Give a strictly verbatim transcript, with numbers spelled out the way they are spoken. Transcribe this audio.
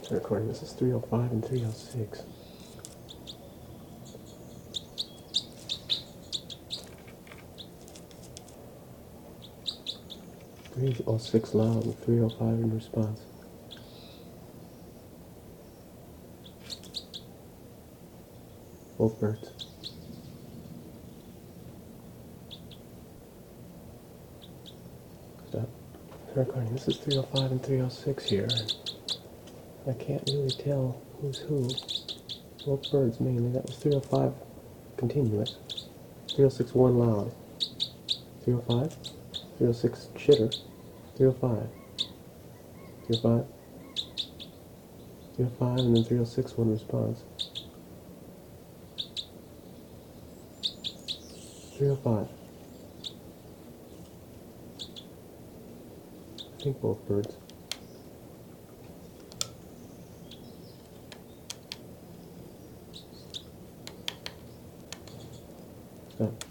start recording. This is three oh five and three oh six. three oh six loud and three oh five in response. Both birds. Stop. Start recording. This is three oh five and three oh six here. I can't really tell who's who. Both birds mainly. That was three oh five continuous. three oh six one loud. three oh five. three oh six chitter. three oh five. three oh five. three oh five and then three oh six one response. three oh five. I think both birds. Stop.